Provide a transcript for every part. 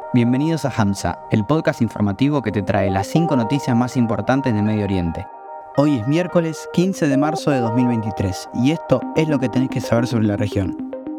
Bienvenidos a Hamza, el podcast informativo que te trae las 5 noticias más importantes del Medio Oriente. Hoy es miércoles 15 de marzo de 2023 y esto es lo que tenés que saber sobre la región.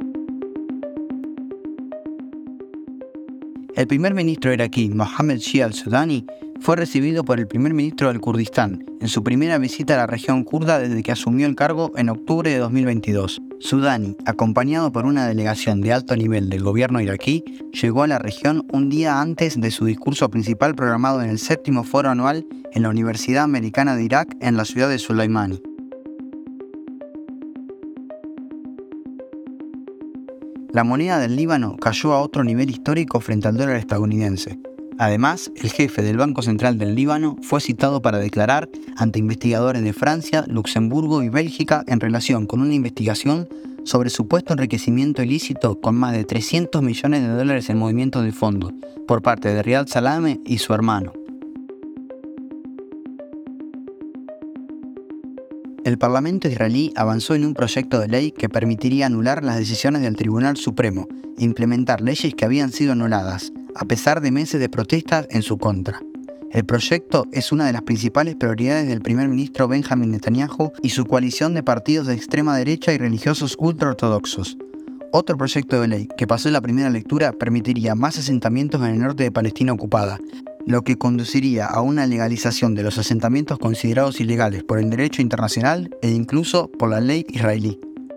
El primer ministro iraquí, Mohammed Shia al-Sudani, fue recibido por el primer ministro del Kurdistán en su primera visita a la región kurda desde que asumió el cargo en octubre de 2022. Sudani, acompañado por una delegación de alto nivel del gobierno iraquí, llegó a la región un día antes de su discurso principal programado en el 7º foro anual en la Universidad Americana de Irak en la ciudad de Soleimani. La moneda del Líbano cayó a otro nivel histórico frente al dólar estadounidense. Además, el jefe del Banco Central del Líbano fue citado para declarar ante investigadores de Francia, Luxemburgo y Bélgica en relación con una investigación sobre supuesto enriquecimiento ilícito con más de 300 millones de dólares en movimientos de fondos por parte de Riyad Salameh y su hermano. El Parlamento israelí avanzó en un proyecto de ley que permitiría anular las decisiones del Tribunal Supremo e implementar leyes que habían sido anuladas, a pesar de meses de protestas en su contra. El proyecto es una de las principales prioridades del primer ministro Benjamin Netanyahu y su coalición de partidos de extrema derecha y religiosos ultraortodoxos. Otro proyecto de ley que pasó en la primera lectura permitiría más asentamientos en el norte de Palestina ocupada, lo que conduciría a una legalización de los asentamientos considerados ilegales por el derecho internacional e incluso por la ley israelí.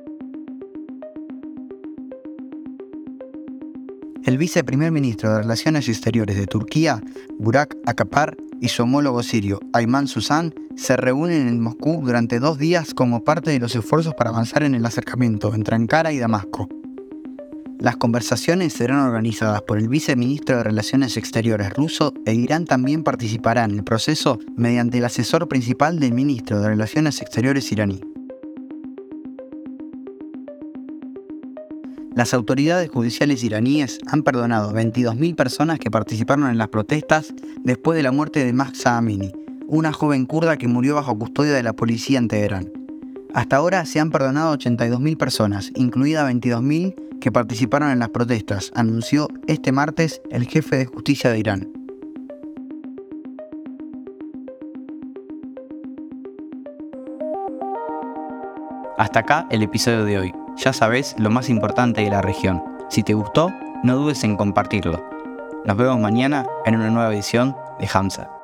El viceprimer ministro de Relaciones Exteriores de Turquía, Burak Akapar, y su homólogo sirio, Ayman Susan, se reúnen en Moscú durante 2 días como parte de los esfuerzos para avanzar en el acercamiento entre Ankara y Damasco. Las conversaciones serán organizadas por el viceministro de Relaciones Exteriores ruso e Irán también participará en el proceso mediante el asesor principal del ministro de Relaciones Exteriores iraní. Las autoridades judiciales iraníes han perdonado a 22.000 personas que participaron en las protestas después de la muerte de Mahsa Amini, una joven kurda que murió bajo custodia de la policía en Teherán. Hasta ahora se han perdonado a 82.000 personas, incluidas 22.000 que participaron en las protestas, anunció este martes el jefe de justicia de Irán. Hasta acá el episodio de hoy. Ya sabes lo más importante de la región. Si te gustó, no dudes en compartirlo. Nos vemos mañana en una nueva edición de Hamza.